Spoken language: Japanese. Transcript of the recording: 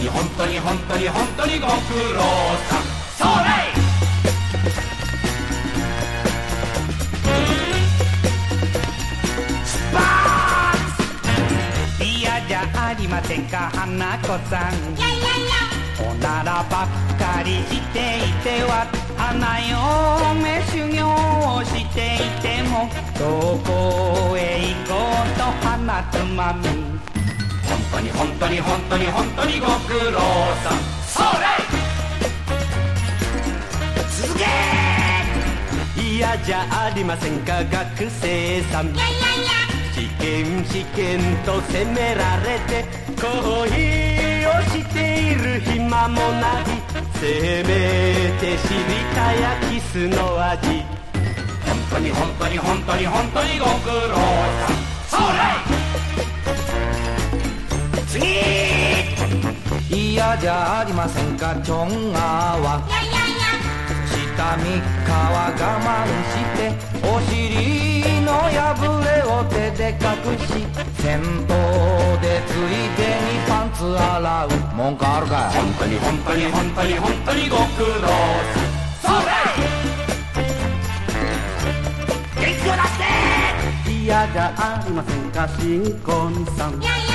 に本当に本当に本当にご苦労さん。それスパーツ。嫌じゃありませんか花子さん。 やいやいやおならばっかりしていては花嫁修行をしていてもどこへ行こうと花つまみ。本当に本当に本当に本当にご苦労さん。それ続け。嫌じゃありませんか学生さん。 やいやいや試験試験と責められて恋をしている暇もない。せめて知りたやキスの味。本当に本当に本当に本当にご苦労さん。それ次。嫌じゃありませんかチョンアは。 やいやいや下3日は我慢してお尻の破れを手で隠し先頭でついでにパンツ洗う。文句あるかい。本当に本当に本当に本当にご苦労さん。それ元気を出して。嫌じゃありませんか新婚さん。 やいや